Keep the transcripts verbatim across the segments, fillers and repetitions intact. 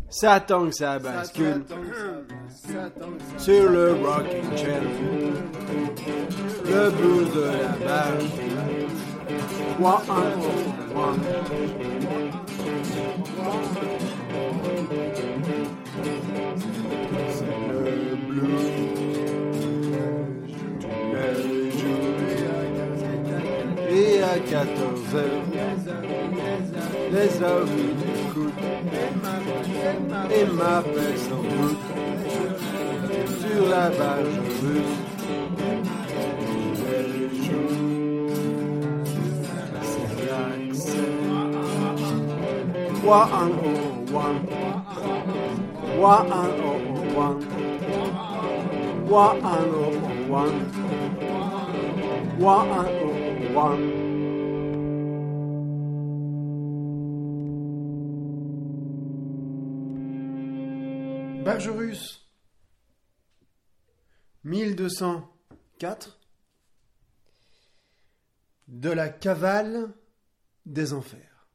Ça tangue, ça bascule sur le rocking chair. Le blues de la vache. One, one, one. C'est le blues. Les jours. Et à quatorze heures, les hommes m'écoutent et m'appellent sans doute sur la page russe. Les jours, c'est l'accès. One, oh, one. One, oh, one. One, oh, one. One, oh, one. Barge russe. mille deux cent quatre. De la cavale des enfers.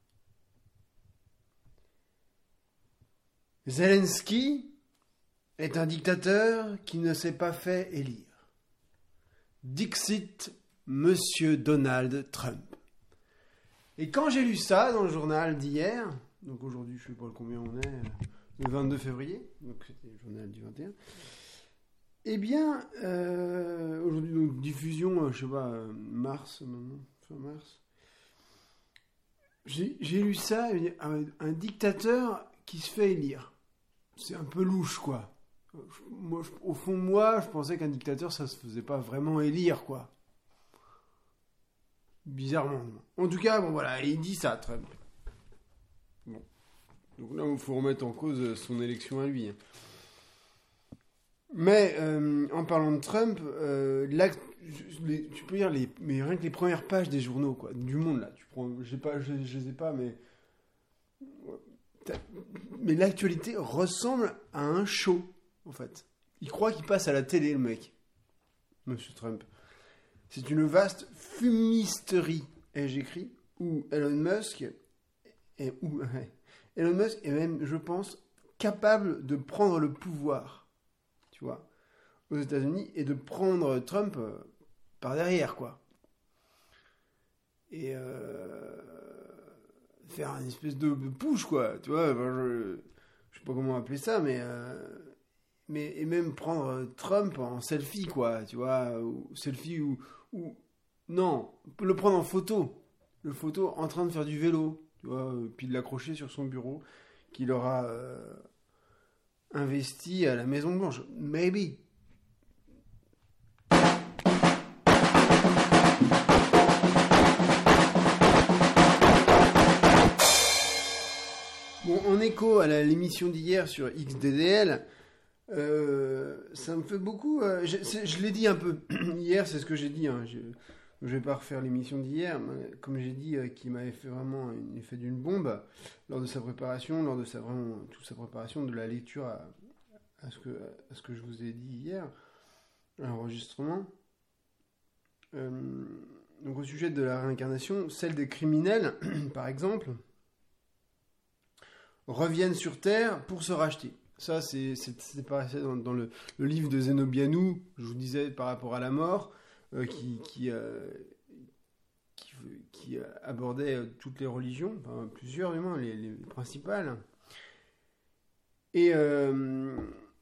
Zelensky est un dictateur qui ne s'est pas fait élire. Dixit Monsieur Donald Trump. Et quand j'ai lu ça dans le journal d'hier, donc aujourd'hui je ne sais pas combien on est, le vingt-deux février, donc c'était le journal du vingt et un, eh bien, euh, aujourd'hui, donc diffusion, euh, je sais pas, euh, mars, maintenant, fin mars, j'ai, j'ai lu ça, un, un dictateur qui se fait élire. C'est un peu louche, quoi. Moi, je, au fond de moi, je pensais qu'un dictateur, ça se faisait pas vraiment élire, quoi. Bizarrement. En tout cas, bon voilà, il dit ça, Trump. Bon. Donc là, il faut remettre en cause son élection à lui. Mais, euh, en parlant de Trump, euh, là, les, tu peux lire les, mais rien que les premières pages des journaux, quoi, du Monde, là. Tu prends, je sais pas, je, je les ai pas, mais... Mais l'actualité ressemble à un show, en fait. Il croit qu'il passe à la télé, le mec. Monsieur Trump. C'est une vaste fumisterie, ai-je écrit, où Elon Musk est, où, Elon Musk est même, je pense, capable de prendre le pouvoir, tu vois, aux États-Unis, et de prendre Trump euh, par derrière, quoi. Et euh, faire une espèce de, de push, quoi, tu vois. Enfin, je, je sais pas comment appeler ça, mais... Euh, mais et même prendre Trump en selfie, quoi, tu vois, ou selfie ou, ou non, le prendre en photo, le photo en train de faire du vélo, tu vois, puis de l'accrocher sur son bureau qu'il aura euh, investi à la Maison Blanche, maybe. Bon, en écho à la, l'émission d'hier sur X D D L. Euh, ça me fait beaucoup. Euh, je, je l'ai dit un peu hier, c'est ce que j'ai dit. Hein, je ne vais pas refaire l'émission d'hier, mais comme j'ai dit, euh, qui m'avait fait vraiment un effet d'une bombe lors de sa préparation, lors de sa vraiment toute sa préparation de la lecture à, à ce que à ce que je vous ai dit hier, à l'enregistrement. Euh, donc au sujet de la réincarnation, celle des criminels, par exemple, reviennent sur Terre pour se racheter. Ça, c'est, c'est, c'est pareil dans, dans le, le livre de Zenobianou, je vous disais, par rapport à la mort, euh, qui, qui, euh, qui, qui abordait euh, toutes les religions, enfin, plusieurs du moins, les, les principales. Et euh,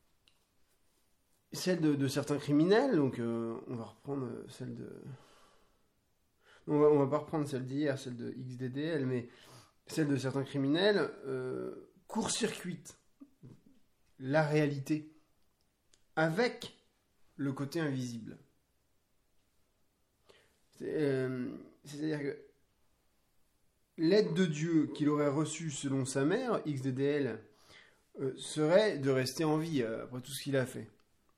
celle de, de certains criminels, donc euh, on va reprendre celle de... On va, on va pas reprendre celle d'hier, celle de X D D L, mais celle de certains criminels euh, court-circuite la réalité avec le côté invisible. C'est, euh, c'est-à-dire que l'aide de Dieu qu'il aurait reçue selon sa mère, X D D L, euh, serait de rester en vie euh, après tout ce qu'il a fait.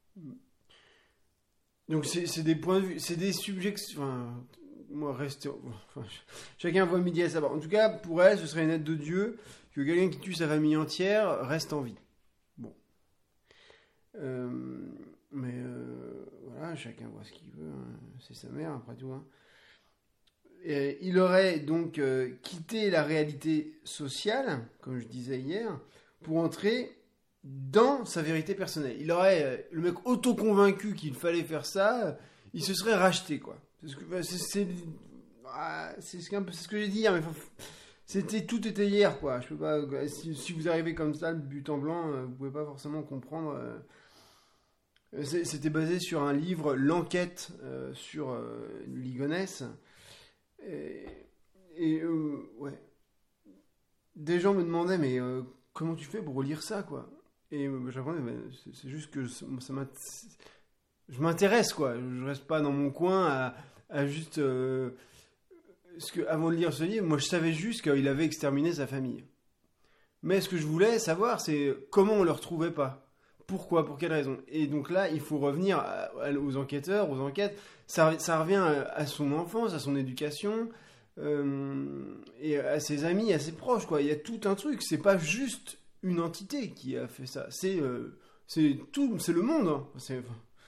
Donc c'est, c'est des points de vue, c'est des subjections... Enfin, moi, rester... Enfin, chacun voit midi à sa part. En tout cas, pour elle, ce serait une aide de Dieu que quelqu'un qui tue sa famille entière reste en vie. Bon. Euh, mais euh, voilà, chacun voit ce qu'il veut. Hein. C'est sa mère, après tout. Hein. Et il aurait donc euh, quitté la réalité sociale, comme je disais hier, pour entrer dans sa vérité personnelle. Il aurait, euh, le mec auto-convaincu qu'il fallait faire ça, euh, il se serait racheté, quoi. C'est ce que, bah, c'est, c'est, ah, c'est, c'est, un peu, c'est ce que j'ai dit hier, mais faut, c'était, tout était hier, quoi. Je peux pas, si, si vous arrivez comme ça, le but en blanc, euh, vous pouvez pas forcément comprendre. Euh, c'est, c'était basé sur un livre, L'Enquête, euh, sur euh, Ligonesse. Et, et euh, ouais. Des gens me demandaient, mais euh, comment tu fais pour relire ça, quoi? Et euh, j'apprenais, bah, c'est, c'est juste que ça, ça m'intéresse, je m'intéresse, quoi. Je reste pas dans mon coin à, à juste... Euh, parce que avant de lire ce livre, moi je savais juste qu'il avait exterminé sa famille. Mais ce que je voulais savoir, c'est comment on le retrouvait pas. Pourquoi? Pour quelle raison? Et donc là, il faut revenir à, à, aux enquêteurs, aux enquêtes. Ça, ça revient à, à son enfance, à son éducation... Euh, et à ses amis, à ses proches, quoi. Il y a tout un truc. C'est pas juste une entité qui a fait ça. C'est, euh, c'est tout, c'est le monde. Hein. C'est,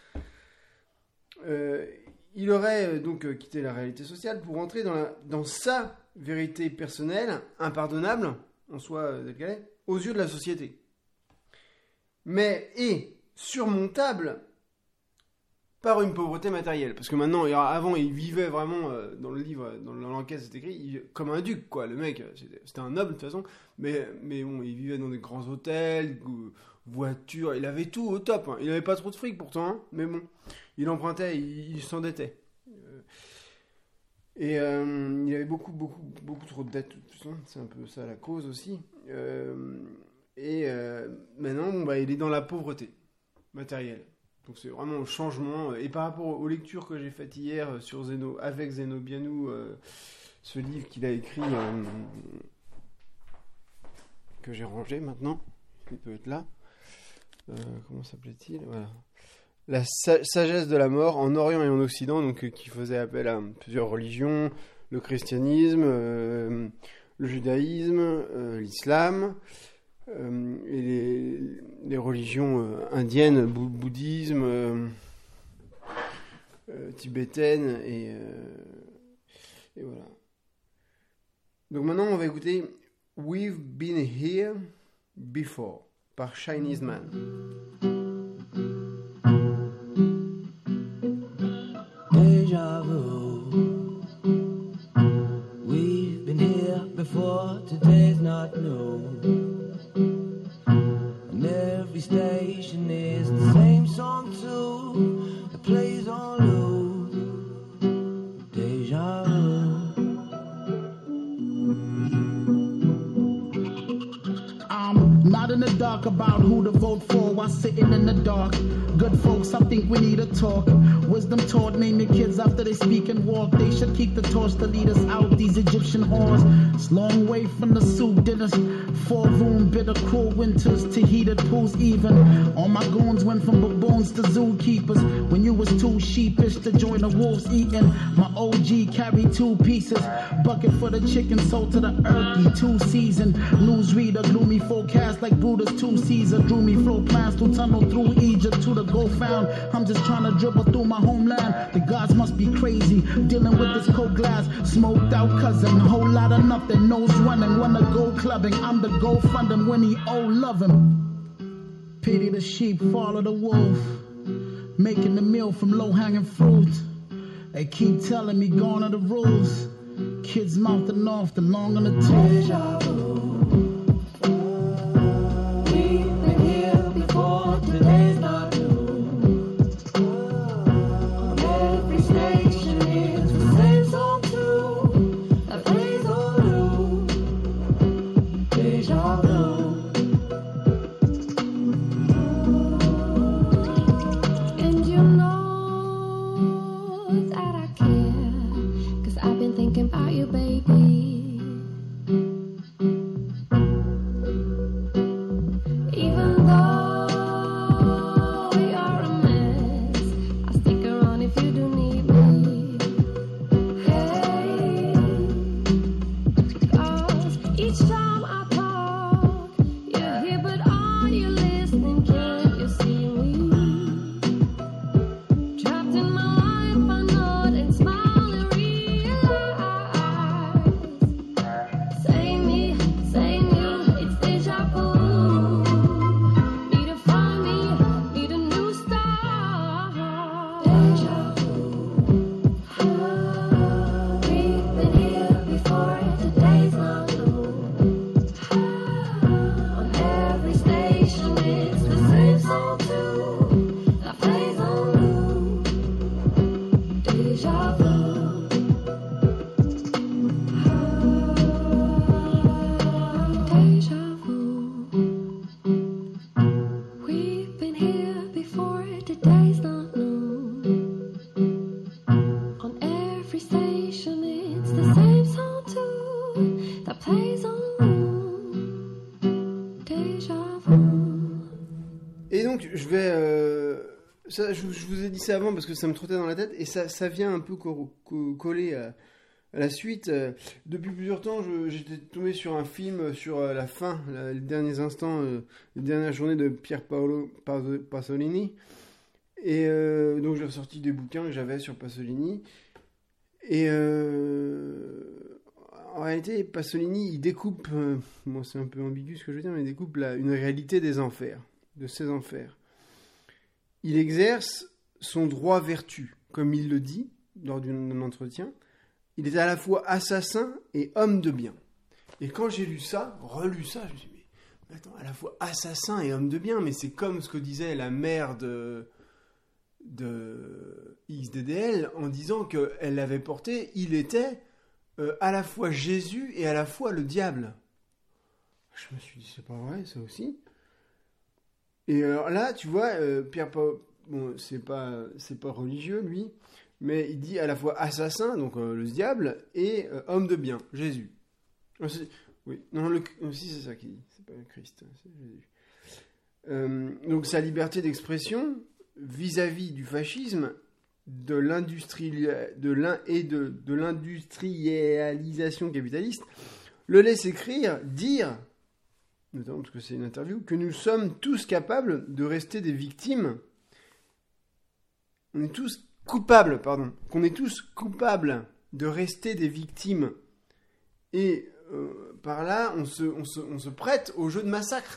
euh, il aurait donc euh, quitté la réalité sociale pour entrer dans, la, dans sa vérité personnelle, impardonnable en soi, euh, telle qu'elle est, aux yeux de la société. Mais et surmontable par une pauvreté matérielle. Parce que maintenant, avant, il vivait vraiment, euh, dans le livre, dans l'enquête, c'est écrit, il, comme un duc, quoi. Le mec, c'était, c'était un noble, de toute façon. Mais, mais bon, il vivait dans des grands hôtels, voitures, il avait tout au top. Hein. Il avait pas trop de fric, pourtant, hein, mais bon. Il empruntait, il, il s'endettait. Euh, et euh, il avait beaucoup, beaucoup, beaucoup trop de dettes, de toute façon. C'est un peu ça la cause aussi. Euh, et euh, maintenant, bon, bah, il est dans la pauvreté matérielle. Donc c'est vraiment un changement. Et par rapport aux lectures que j'ai faites hier sur Zeno, avec Zeno Bianou, euh, ce livre qu'il a écrit, euh, que j'ai rangé maintenant, il peut être là. Euh, comment s'appelait-il? Voilà. La sa- sagesse de la mort en Orient et en Occident, donc euh, qui faisait appel à plusieurs religions, le christianisme, euh, le judaïsme, euh, l'islam. Euh, et les, les religions euh, indiennes, bou- bouddhisme, euh, euh, tibétaine, et, euh, et voilà. Donc maintenant, on va écouter We've Been Here Before par Chinese Man. Deja vu. We've been here before, today's not new. Every station is the same song too. It plays on loop. Deja vu. I'm not in the dark about who to vote for while sitting in the dark. Good folks, I think we need a talk. Wisdom taught, name your kids after they speak and walk. They should keep the torch to lead us out these Egyptian whores. It's long way from the soup dinners. Four room, bitter, cruel winters to heated pools even. All my goons went from baboons to zookeepers. When you was too sheepish to join the wolves eating. My O G carried two pieces. Bucket for the chicken, sold to the earthy. Two season. Newsreader, gloomy forecast like Buddha's two Caesar. Drew me flow plans to tunnel through Egypt to the gold found. I'm just trying to dribble through my homeland. The gods must be crazy. Dealing with this cold glass. Smoked out cousin. A whole lot of nothing. Nose running. Wanna go clubbing. I'm the go fund him when he owe love him. Pity the sheep, follow the wolf. Making the meal from low-hanging fruit. They keep telling me gone are the rules. Kids mouthing off the long on the Deja vu. We've been here before, today's not new. Every station is the same song too. That plays on loop. Deja vu. And you know that I care, 'cause I've been thinking about you, baby. Even though we are a mess, I'll stick around if you do need me. Hey, 'cause each time I talk, Déjà vu. Et donc, je vais... euh, ça, je, je vous ai dit ça avant parce que ça me trottait dans la tête, et ça, ça vient un peu co- co- coller à, à la suite. Euh, depuis plusieurs temps, je- j'étais tombé sur un film sur euh, la fin, la- les derniers instants, euh, les dernières journées de Pier Paolo Pas- Pasolini. Et euh, donc, j'ai ressorti des bouquins que j'avais sur Pasolini. Et euh, en réalité, Pasolini, il découpe, euh, bon, c'est un peu ambigu ce que je veux dire, mais il découpe la- une réalité des enfers, de ces enfers. Il exerce son droit-vertu, comme il le dit lors d'une- d'un entretien. Il est à la fois assassin et homme de bien. Et quand j'ai lu ça, relu ça, je me suis dit, mais, mais attends, à la fois assassin et homme de bien, mais c'est comme ce que disait la mère de, de X D D L en disant qu'elle l'avait porté, il était euh, à la fois Jésus et à la fois le diable. Je me suis dit, c'est pas vrai, ça aussi. Et alors là, tu vois, euh, Pierre Paul, bon, c'est pas, c'est pas religieux, lui, mais il dit à la fois assassin, donc euh, le diable, et euh, homme de bien, Jésus. Ah, c'est- oui, non, le, aussi c'est ça qu'il dit, c'est pas le Christ, c'est Jésus. Euh, donc sa liberté d'expression vis-à-vis du fascisme, de l'industrie, de l'in, et de, de l'industrialisation capitaliste, le laisse écrire, dire, notamment parce que c'est une interview, que nous sommes tous capables de rester des victimes. On est tous coupables, pardon, qu'on est tous coupables de rester des victimes. Et euh, par là, on se, on, se, on se prête au jeu de massacre.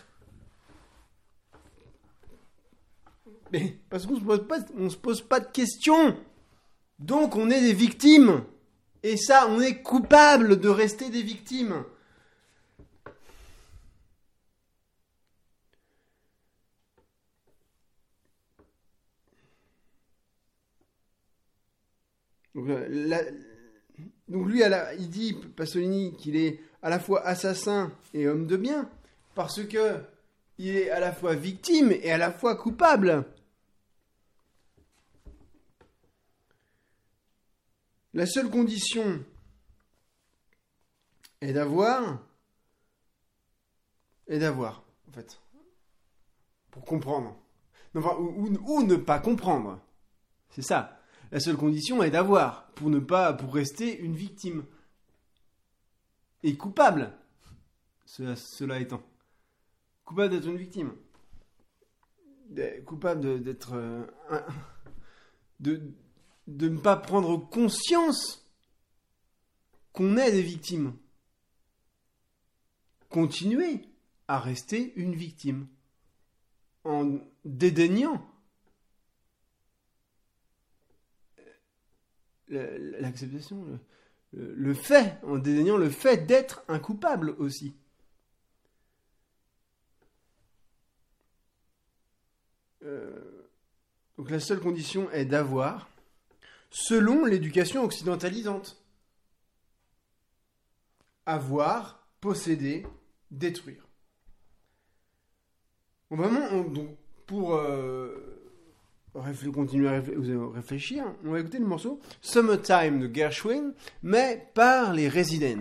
Mais parce qu'on se pose pas, on se pose pas de questions. Donc on est des victimes. Et ça, on est coupable de rester des victimes. Donc, la, donc lui, à la, il dit, Pasolini, qu'il est à la fois assassin et homme de bien, parce que il est à la fois victime et à la fois coupable. La seule condition est d'avoir, est d'avoir, en fait, pour comprendre. Enfin, ou, ou, ou ne pas comprendre. C'est ça. La seule condition est d'avoir, pour ne pas, pour rester une victime. Et coupable, cela, cela étant. Coupable d'être une victime. Coupable de, d'être... Euh, un, de, de ne pas prendre conscience qu'on est des victimes. Continuer à rester une victime. En dédaignant l'acceptation, le, le fait, en dédaignant le fait d'être un coupable aussi. Euh, donc la seule condition est d'avoir, selon l'éducation occidentalisante, avoir, posséder, détruire. Bon, vraiment, on, donc, pour euh, Réfl- continuer à réfl- réfléchir, on va écouter le morceau Summertime de Gershwin, mais par les Residents.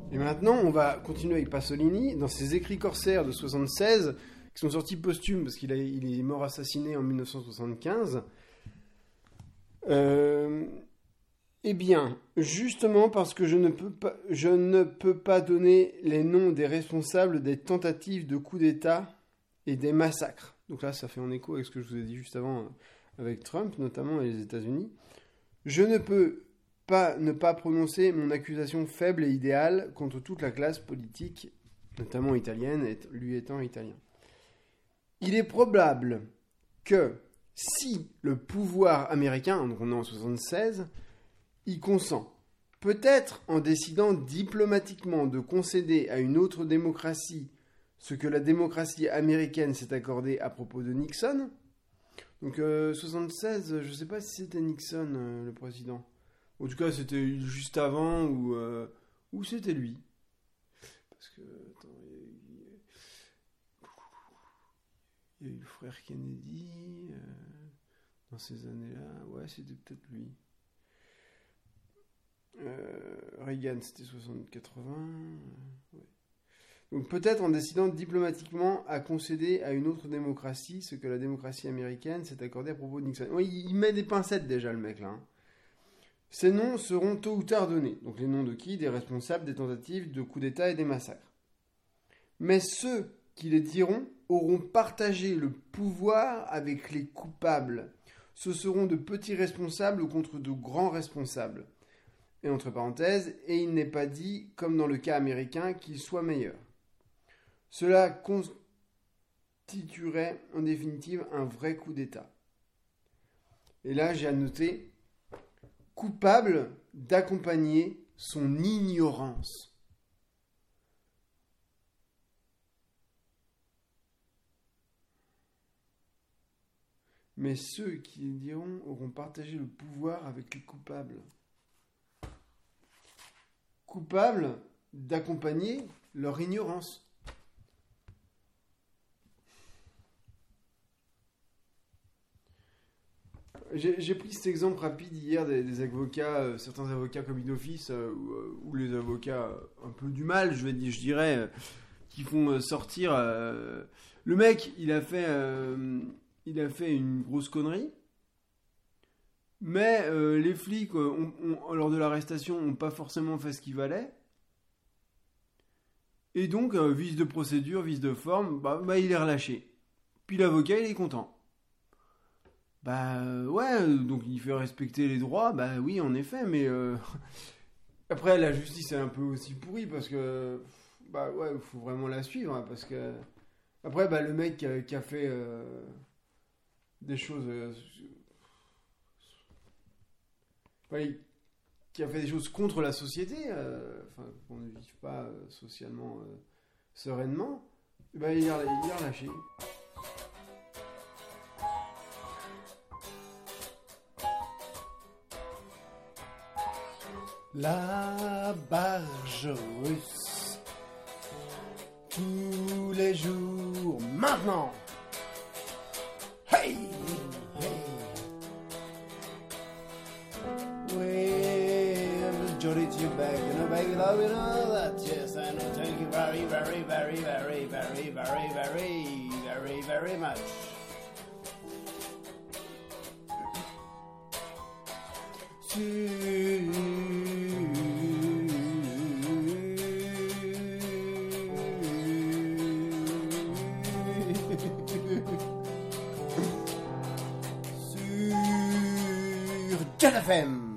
Et maintenant, on va continuer avec Pasolini dans ses écrits corsaires de soixante-seize, qui sont sortis posthumes parce qu'il a, il est mort assassiné en mille neuf cent soixante-quinze. Euh, eh bien, justement parce que je ne peux pas, je ne peux pas donner les noms des responsables des tentatives de coup d'État et des massacres. Donc là, ça fait en écho avec ce que je vous ai dit juste avant avec Trump, notamment, et les États-Unis. Je ne peux pas ne pas prononcer mon accusation faible et idéale contre toute la classe politique, notamment italienne, lui étant italien. Il est probable que si le pouvoir américain, donc on est en soixante-seize, y consent, peut-être en décidant diplomatiquement de concéder à une autre démocratie ce que la démocratie américaine s'est accordée à propos de Nixon. Donc euh, soixante-seize, je ne sais pas si c'était Nixon euh, le président. En tout cas, c'était juste avant ou, euh, ou c'était lui. Parce que, attends, il y a eu, il y a eu le frère Kennedy euh, dans ces années-là. Ouais, c'était peut-être lui. Euh, Reagan, c'était soixante quatre-vingts. Ouais. Donc peut-être en décidant diplomatiquement à concéder à une autre démocratie ce que la démocratie américaine s'est accordée à propos de Nixon. Oui, il met des pincettes déjà, le mec, là. Hein. Ces noms seront tôt ou tard donnés. Donc les noms de qui? Des responsables des tentatives de coups d'État et des massacres. Mais ceux qui les diront auront partagé le pouvoir avec les coupables. Ce seront de petits responsables contre de grands responsables. Et entre parenthèses, et il n'est pas dit, comme dans le cas américain, qu'il soit meilleur. Cela constituerait en définitive un vrai coup d'État. Et là, j'ai annoté coupable d'accompagner son ignorance. Mais ceux qui le diront auront partagé le pouvoir avec les coupables. Coupables d'accompagner leur ignorance. J'ai, j'ai pris cet exemple rapide hier des, des avocats, euh, certains avocats commis d'office, euh, ou, euh, ou les avocats euh, un peu du mal, je, vais dire, je dirais, euh, qui font euh, sortir... Euh, le mec, il a fait, euh, il a fait une grosse connerie, mais euh, les flics, euh, ont, ont, lors de l'arrestation, n'ont pas forcément fait ce qu'il valait. Et donc, euh, vice de procédure, vice de forme, bah, bah, il est relâché. Puis l'avocat, il est content. Bah ouais, donc il fait respecter les droits, bah oui en effet, mais euh... après la justice est un peu aussi pourrie parce que bah ouais, il faut vraiment la suivre hein, parce que après bah le mec qui a, qui a fait euh... des choses, euh... ouais, qui a fait des choses contre la société, euh... enfin qu'on ne vive pas euh, socialement euh, sereinement, bah il est relâché. La barge russe, tous les jours, maintenant. Hey, hey. Well, Johnny, to your bag, you know, bag, love, you know that. Yes, I know. Thank you very, very, very, very, very, very, very, very, very much. Sur Jazz F M.